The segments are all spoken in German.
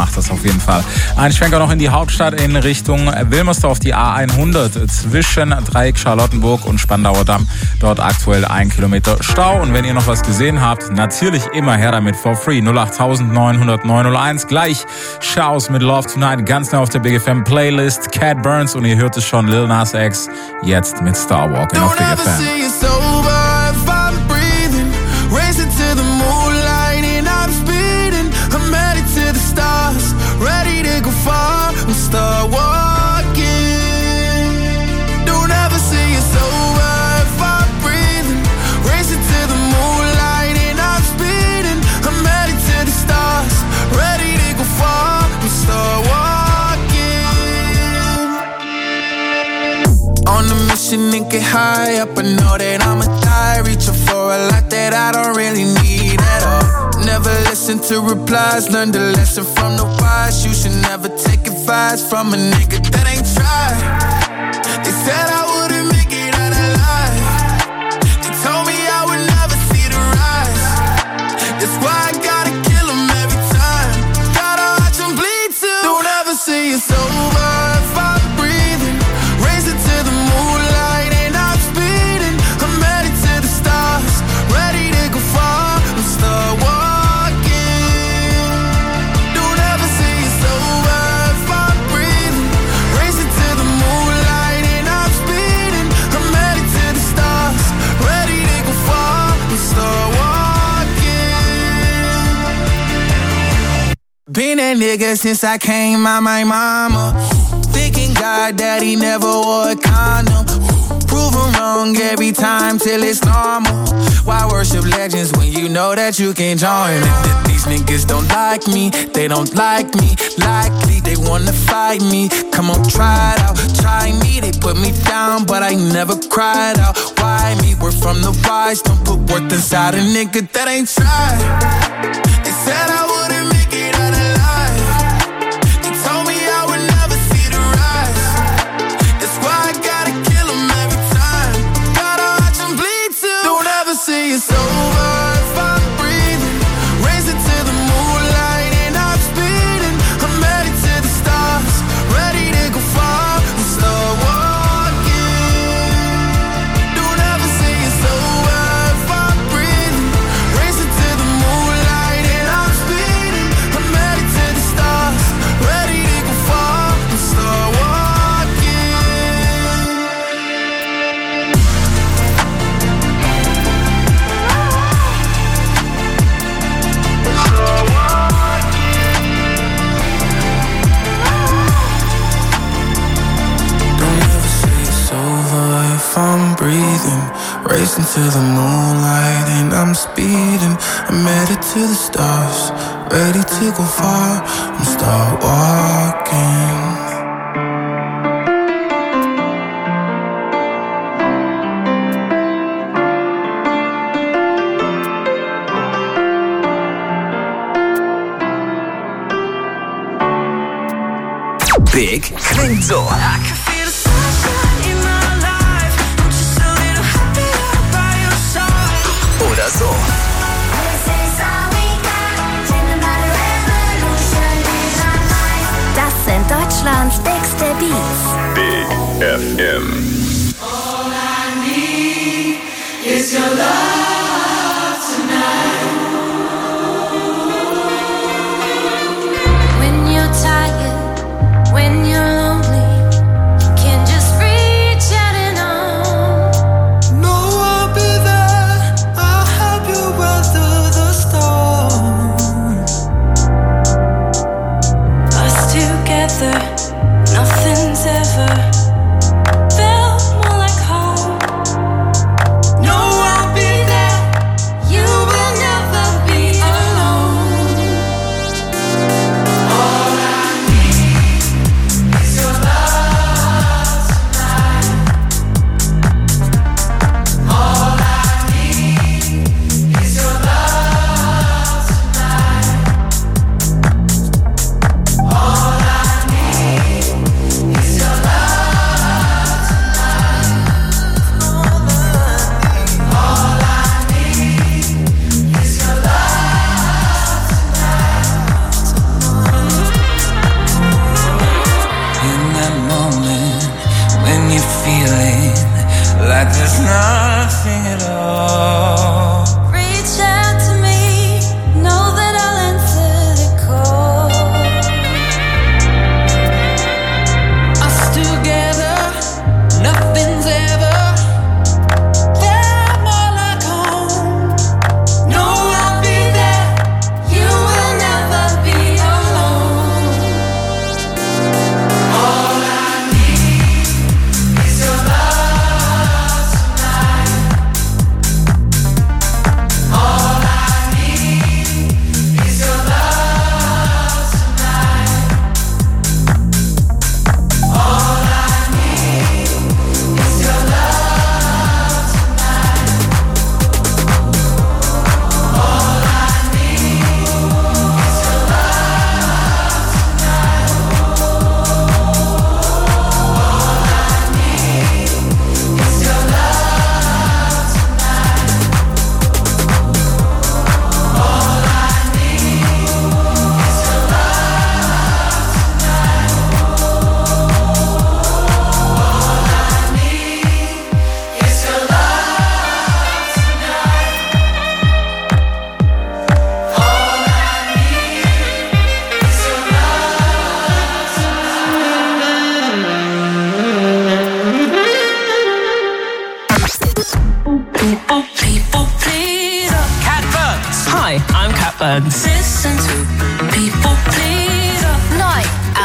macht das auf jeden Fall. Ein Schwenker noch in die Hauptstadt in Richtung Wilmersdorf, die A100 zwischen Dreieck Charlottenburg und Spandauer Damm. Dort aktuell 1 Kilometer Stau. Und wenn ihr noch was gesehen habt, natürlich immer her damit for free. 08000 900 901. Gleich Chaos mit Love Tonight, ganz nah auf der Big FM Playlist. Cat Burns und ihr hört es schon, Lil Nas X, jetzt mit Star Walking auf Big FM. Racing to the moonlight and I'm speeding. I'm headed to the stars, ready to go far and start walking. Don't ever say it's over if I'm breathing. Racing to the moonlight and I'm speeding. I'm headed to the stars, ready to go far and start walking. On a mission and get high up, I know that I'ma die, reaching for a lot that I don't really need at all. Never listen to replies, learn the lesson from the wise. You should never take advice from a nigga that ain't tried. They said I wouldn't make it out alive. They told me I would never see the rise. That's why I gotta kill them every time. Gotta watch them bleed too. Don't ever say it's over if I'm breathing. Racing to the moonlight and I'm speeding. I'm headed to the stars, ready to go far and start walking. Don't ever say it's over if I'm breathing. Racing to the moonlight and I'm speeding. I'm headed to the stars, ready to go far and start walking. Been that nigga since I came out my mama. Thinking God that he never wore a condom. Proven wrong every time till it's normal. Why worship legends when you know that you can't join it? These niggas don't like me, they don't like me. Likely they wanna fight me. Come on, try it out, try me. They put me down, but I never cried out. Why me? We're from the wise. Don't put worth inside a nigga that ain't tried. They said I wouldn't make it out alive. They told me I would never see the rise. That's why I gotta kill them every time. Gotta watch them bleed too. Don't ever say it's over if I'm breathing. Racing to the moonlight and I'm speeding. I'm headed to the stars, ready to go far and start walking. Don't ever say it's over if I'm breathing. Racing to the moonlight and I'm speeding. I'm headed to the stars, ready to go far and start walking. Don't ever say it's over if I'm breathing. Racing to the moonlight and I'm speeding. I'm headed to the stars, ready to go far and start walking. Big klingt so. I can feel the sunshine in my life. I'm just a little happier by your side. Oder so. This is all we got. Dream about a revolution in our life. Das sind Deutschlands bigste Beats. Big FM. All I need is your love tonight. When you're tired, when you're lonely, you can just reach out and on. No, I'll be there. I'll help you weather the storm. Us together, nothing's ever felt more like home. No, I'll be there. You will never be alone. All I need is your love tonight. All I need is your love tonight. All I need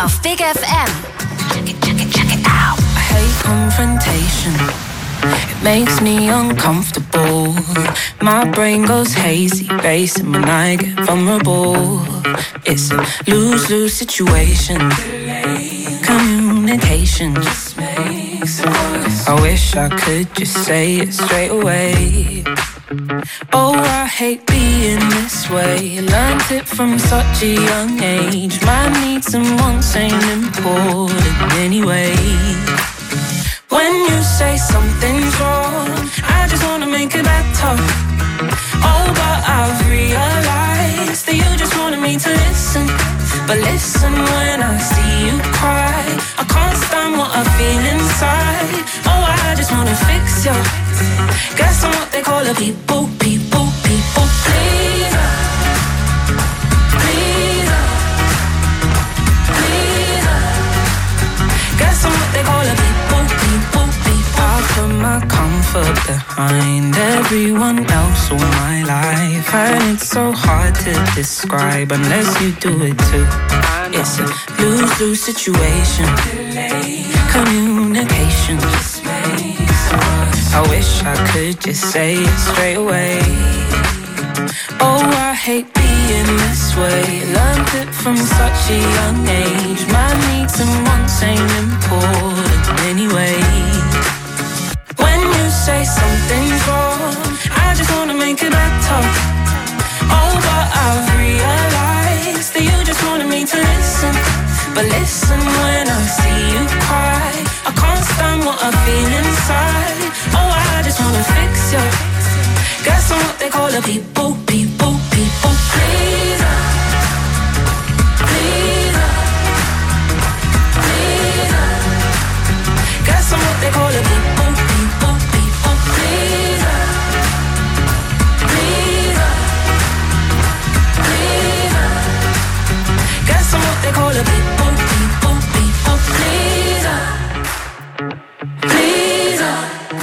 auf Big FM. Check it out. I hate confrontation. It makes me uncomfortable. My brain goes hazy, racing when I get vulnerable. It's a lose-lose situation. Communication just makes it worse. I wish I could just say it straight away. Oh, I hate being this way. Learned it from such a young age. My needs and wants ain't important anyway. When you say something's wrong, I just wanna make it better. Oh, but I've realized that you just wanted me to listen. But listen when I see you cry. I can't stand what I feel inside. Oh, I just wanna fix you. Guess I'm what they call a people pleaser. Pleaser. Pleaser. Guess I'm what they call a people. I put my comfort behind everyone else all my life, and it's so hard to describe unless you do it too. It's a lose-lose situation. Communication just makes it worse. I wish I could just say it straight away. Oh, I hate being this way. Learned it from such a young age. My needs and wants ain't important anyway. When you say something's wrong, I just wanna make it better. Oh, but I've realized that you just wanted me to listen. But listen when I see you cry. I can't stand what I feel inside. Oh, I just wanna fix you. Guess I'm what they call a people pleaser. Pleaser. Pleaser. Guess I'm what they call a people pleaser. Pleaser. Pleaser. Guess I'm what they call a people pleaser. Pleaser.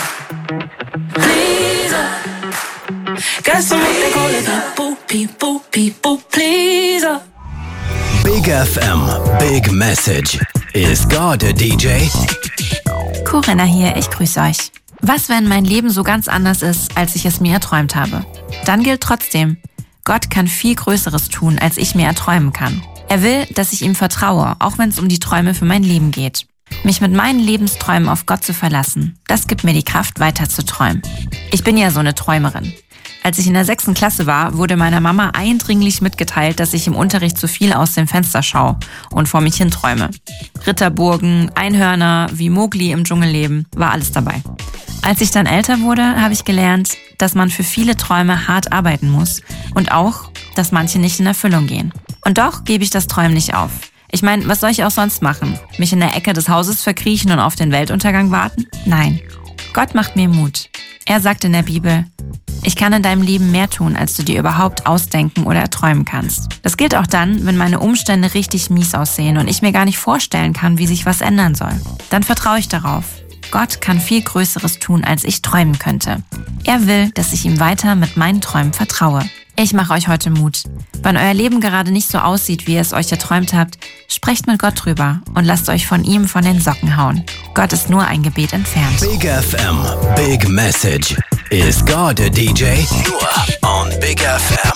Pleaser. Guess I'm what they call a people pleaser. Big FM, Big Message. Is God a DJ? Corinna hier, ich grüße euch. Was, wenn mein Leben so ganz anders ist, als ich es mir erträumt habe? Dann gilt trotzdem, Gott kann viel Größeres tun, als ich mir erträumen kann. Er will, dass ich ihm vertraue, auch wenn es um die Träume für mein Leben geht. Mich mit meinen Lebensträumen auf Gott zu verlassen, das gibt mir die Kraft, weiter zu träumen. Ich bin ja so eine Träumerin. Als ich in der 6. Klasse war, wurde meiner Mama eindringlich mitgeteilt, dass ich im Unterricht zu viel aus dem Fenster schaue und vor mich hinträume. Ritterburgen, Einhörner, wie Mowgli im Dschungel leben, war alles dabei. Als ich dann älter wurde, habe ich gelernt, dass man für viele Träume hart arbeiten muss und auch, dass manche nicht in Erfüllung gehen. Und doch gebe ich das Träumen nicht auf. Ich meine, was soll ich auch sonst machen? Mich in der Ecke des Hauses verkriechen und auf den Weltuntergang warten? Nein. Gott macht mir Mut. Er sagt in der Bibel, ich kann in deinem Leben mehr tun, als du dir überhaupt ausdenken oder erträumen kannst. Das gilt auch dann, wenn meine Umstände richtig mies aussehen und ich mir gar nicht vorstellen kann, wie sich was ändern soll. Dann vertraue ich darauf. Gott kann viel Größeres tun, als ich träumen könnte. Er will, dass ich ihm weiter mit meinen Träumen vertraue. Ich mache euch heute Mut. Wenn euer Leben gerade nicht so aussieht, wie ihr es euch erträumt habt, sprecht mit Gott drüber und lasst euch von ihm von den Socken hauen. Gott ist nur ein Gebet entfernt. Big FM, Big Message. Is God a DJ? Nur on Big FM.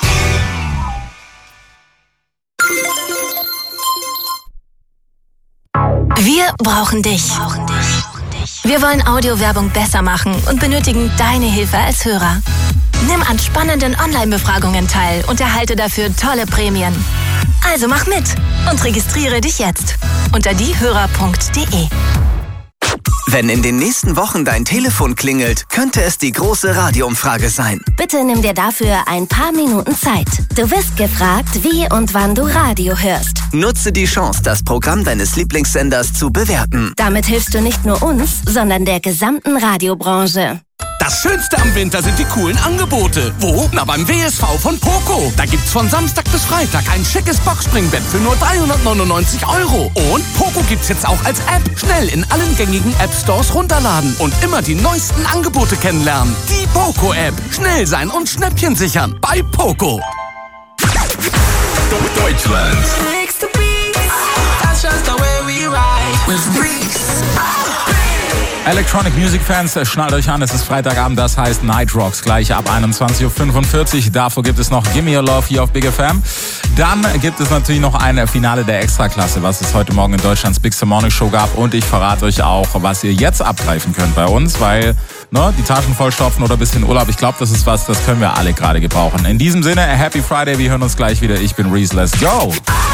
Wir brauchen dich. Wir wollen Audiowerbung besser machen und benötigen deine Hilfe als Hörer. Nimm an spannenden Online-Befragungen teil und erhalte dafür tolle Prämien. Also mach mit und registriere dich jetzt unter diehörer.de. Wenn in den nächsten Wochen dein Telefon klingelt, könnte es die große Radioumfrage sein. Bitte nimm dir dafür ein paar Minuten Zeit. Du wirst gefragt, wie und wann du Radio hörst. Nutze die Chance, das Programm deines Lieblingssenders zu bewerten. Damit hilfst du nicht nur uns, sondern der gesamten Radiobranche. Das Schönste am Winter sind die coolen Angebote. Wo? Na, beim WSV von Poco. Da gibt's von Samstag bis Freitag ein schickes Boxspringbett für nur 399 €. Und Poco gibt's jetzt auch als App. Schnell in allen gängigen App-Stores runterladen und immer die neuesten Angebote kennenlernen. Die Poco-App. Schnell sein und Schnäppchen sichern. Bei Poco. Deutschland. That's just the way Electronic Music Fans, schnallt euch an, es ist Freitagabend, das heißt Night Rocks, gleich ab 21.45 Uhr. Davor gibt es noch Gimme Your Love hier auf Big FM. Dann gibt es natürlich noch ein Finale der Extraklasse, was es heute Morgen in Deutschlands Big Morning Show gab. Und ich verrate euch auch, was ihr jetzt abgreifen könnt bei uns, weil die Taschen vollstopfen oder ein bisschen Urlaub, ich glaube, das ist was, das können wir alle gerade gebrauchen. In diesem Sinne, Happy Friday, wir hören uns gleich wieder. Ich bin Reese, let's go!